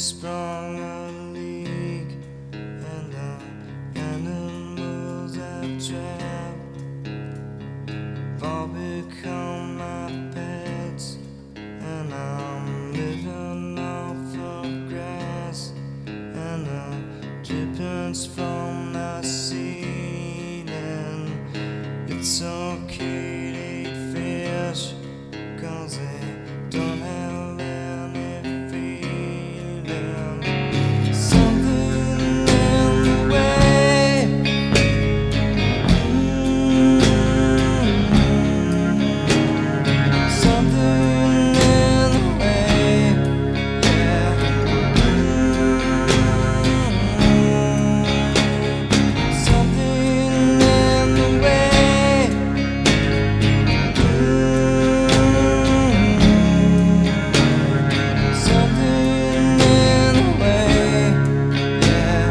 sprung a leak, and the animals I've trapped have all become my pets, and I'm living off of grass and the drippings from the ceiling. It's okay to eat fish, 'cause they don't have any feeling. Something in the way, something in the way, yeah. Something in the way, something in the way, yeah.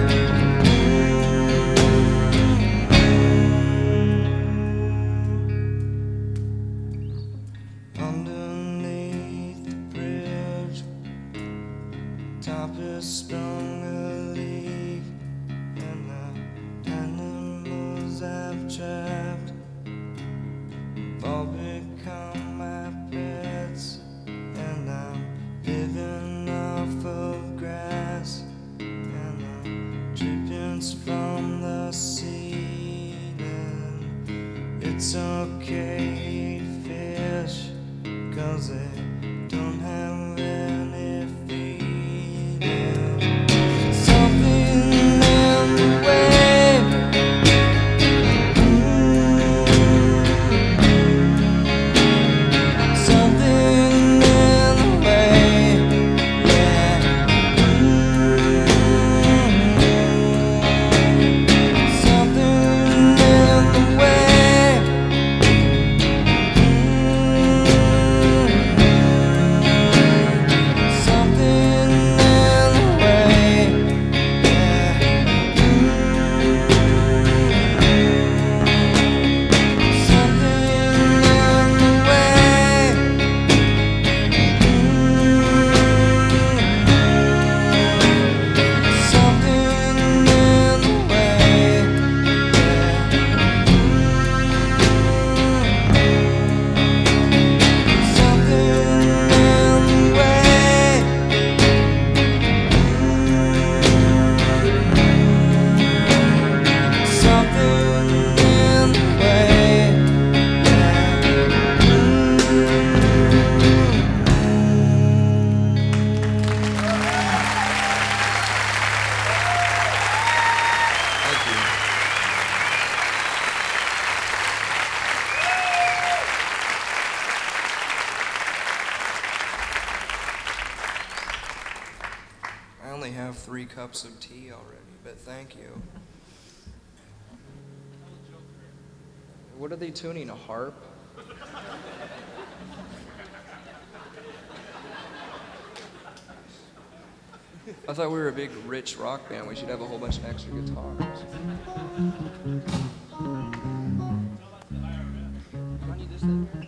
Underneath the bridge, top is sprung a leak, and the animals I've trapped have all become my pets, and I'm living off of grass and the drippings from the ceiling. It's okay to eat fish, 'cause they don't have any feeling. Something in the way, something in the way, yeah. Something in the way, something in the way, yeah. Something in the way, something in the way, yeah. Something in the way, something in the way, Thank you. I only have 3 cups of tea already, but thank you. What are they tuning, a harp? I thought we were a big, rich rock band. We should have a whole bunch of extra guitars. Do I need this thing?